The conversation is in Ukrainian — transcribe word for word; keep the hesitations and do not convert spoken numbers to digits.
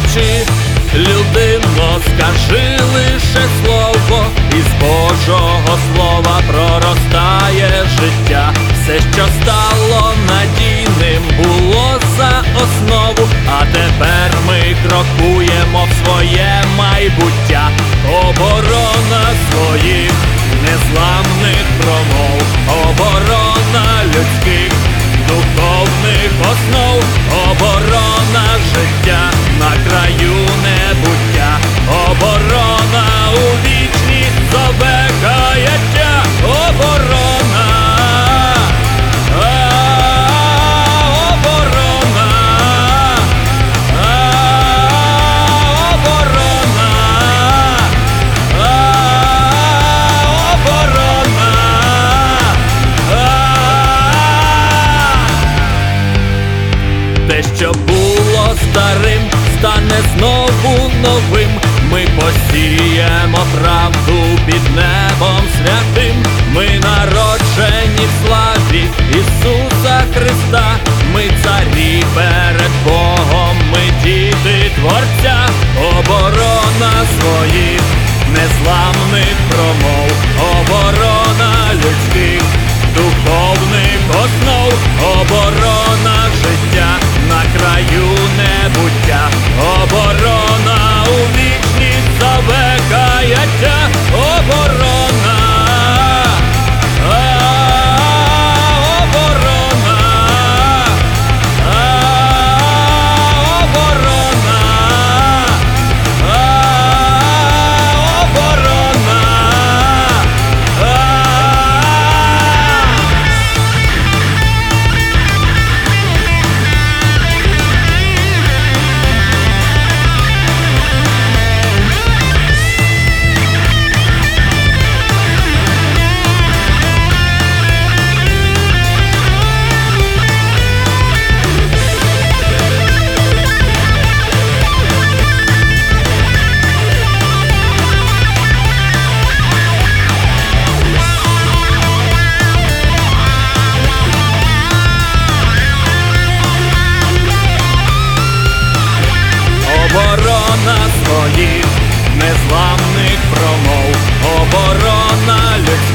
мовчи, людино, скажи лише слово, із Божого слова проростає життя. Все, що стало надійним, було за основу, а тепер ми крокуємо в своє майбуття. Оборона своїх незламних промов, оборона людських духовних основ, оборона життя на краю небуття, оборона у вічність зове каяття, оборона, а, оборона, а, оборона, а, оборона, а. Те, що було старим, стане знову новим. Ми посіємо правду під небом святим. Ми народжені в славі Ісуса Христа. Ми царі перед Богом, ми діти Творця. Оборона своїх незламних промов, оборона людських духовних основ, оборона життя на краю небуття, оборона у вічність зове каяття, оборона, а, оборона, а, оборона, а, оборона, а. Оборона своїх незламних промов, оборона людських